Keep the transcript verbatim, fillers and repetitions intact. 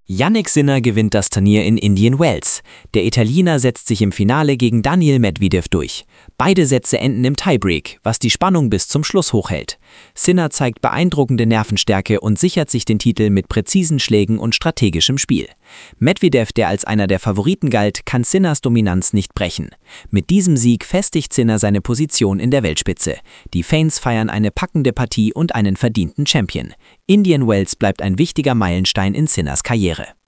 Jannik Sinner gewinnt das Turnier in Indian Wells. Der Italiener setzt sich im Finale gegen Daniil Medvedev durch. Beide Sätze enden im Tiebreak, was die Spannung bis zum Schluss hochhält. Sinner zeigt beeindruckende Nervenstärke und sichert sich den Titel mit präzisen Schlägen und strategischem Spiel. Medvedev, der als einer der Favoriten galt, kann Sinners Dominanz nicht brechen. Mit diesem Sieg festigt Sinner seine Position in der Weltspitze. Die Fans feiern eine packende Partie und einen verdienten Champion. Indian Wells bleibt ein wichtiger Meilenstein in Sinners Karriere.